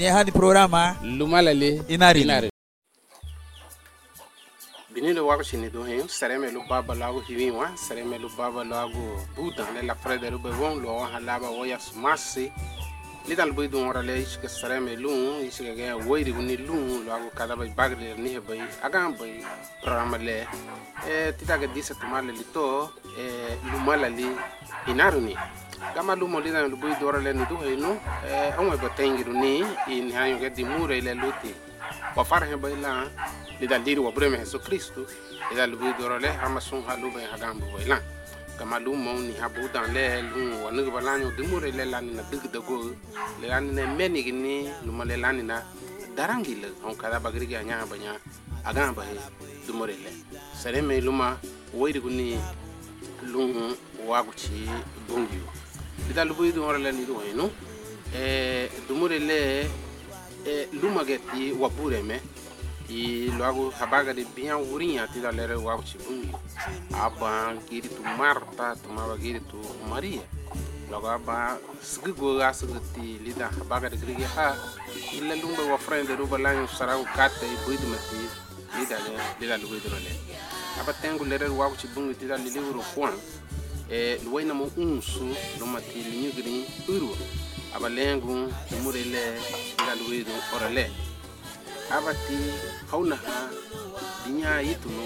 ni hani programa lumalale inari. Binilo wako chini do hen sareme lu baba lago hiwiwa sareme lu baba lago budan le la frede lu bevon lo halaba woya smasi lidal boy do orale iske sareme lu iske ga woyri ni lu lago kada bay bagre ni bay agam bay programa le titaga disa tumale lito lumalali inaruni kama lu molina lu boy do orale ni do henu onwe botengiru ni in hayo ga di mure le luti wa farhe bay la lidal diri wa breme Yesu Kristo lidal bu dorale hamasun halu be hagambo wailan kama lu mo ni habu dan le lu wa nugo balanyo dimure le lan na dig dago le lan ne menigi ni lu male lan na darangi le on kada bagri ga nya banya agamba he dimure le sare me luma woyri guni lu wa guci bongi lidal bu dorale ni do eno dimure le luma geti wa bureme i logo habaga de bien urinha tida lere wa chibungi aba giri tu Marta tu maba giri tu Maria logo aba sgigo gasgti lida habaga de grigi ha illa lumba wa frende ruba lanyo sarau kate buidu mati lida lugo drole aba tengu lere wa chibungi tida liliuro kwan luwaina mo unsu lomati linyugri uru aba lengu murele lida lugo orale abati hauna ha dinya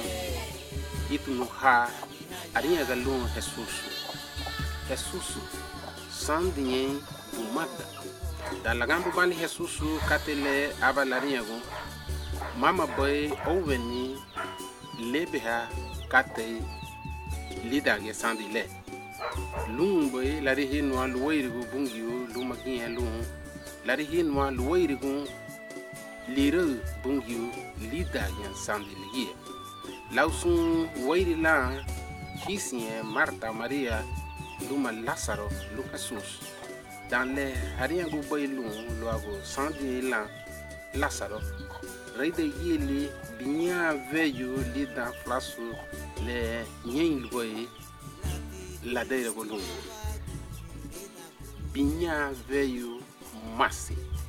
ituno ha arinya galun Jesus sandinye umada dalagambu bani Jesus katele abalarinya go mama boy oveni lebeha kate lida ge sandile lumboy lari hinwa luwirigo bungiyo lumagiya lum lari hinwa luwirigo lire bungiu lida yan sandiliye lausun wairila kisie Marta Maria luma Lazaro lu Jesus dans les rien go boylu loago sandila Lazaro reide yeli binya veyu lida flasu le nyen boy la deire go lu binya veyu masi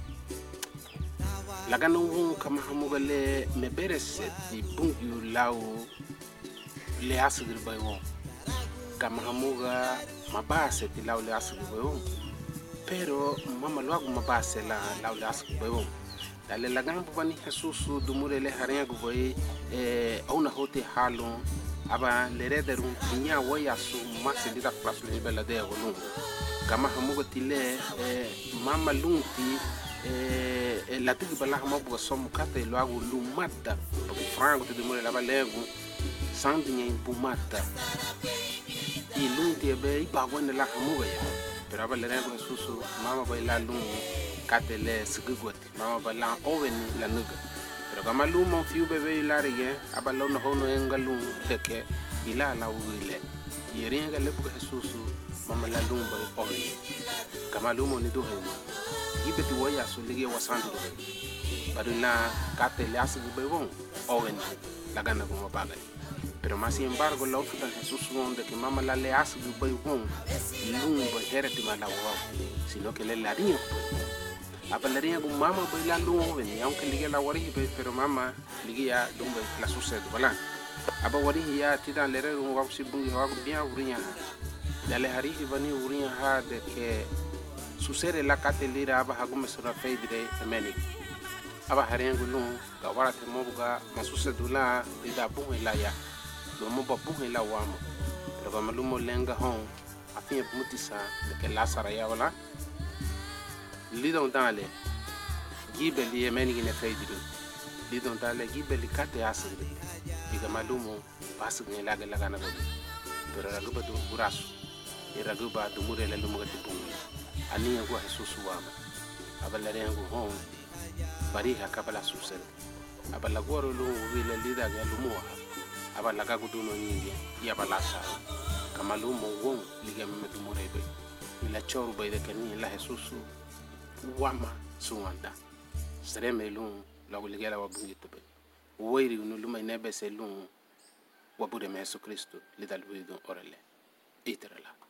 lagano won kama hamuga le meberese di bungu lao le asgir bayo kama hamuga mabase di lao le asgir bayo pero mama loago mabase la lao le asgir bayo dale lagano bani Jesus du murele harenga goy auna hote halon aba le rederu nya waya su mase di da place le bela de wonu kama hamuga tile mama lunti la tigi bala hama buga somu kata ilo agu lumata porque frango te demore la balego sandinha impumata e lunti ebe ipa wene la hamuga ya pero aba le rego susu mama ba ila lum kata le sigigoti mama ba la oveni la nuga pero kama lumo fiu bebe ila rige aba lona hono enga lum teke ila la uile yeringa le buga susu mama la lum ba oveni kama lumo ni do hema ibeti waya so ligi wasandu do barina kate le asgi bebon owen la gana go baga pero más sin embargo la otra Jesus donde que mama la le asgi bebon lumbo hereti mala wa sino que le lario apalaria go mama bo la lumbo ni aunque ligi la wari pero mama ligi ya lumbo la sucede wala aba wari ya tida le re go si bungi wa bien urinya dale hari bani urinya ha de que sucede la catelira aba hagume sura feidre emeni aba harengulu ga warate mobuga masusedula ida buhela ya do mo buhela wamo pero ga malumo lenga hon afia mutisa de que la sara ya wala lidon dale gibeli emeni ne feidre lidon dale gibeli kate asire diga malumo pasu ne laga na go pero raguba do burasu iraguba do murele lumo gati bungi ani yangu Jesus wama abalare yangu hon bari hakabala susel abala goro lu wile lida ga lumwa abala ga guduno nyingi ya balasa kama lumo won liga medumurebe ila choru bayde kani la Jesus wama suwanda sereme lu lagu ligela wabungi tobe woyri no luma nebe selun wabude Yesu Kristo lidal wido orale iterala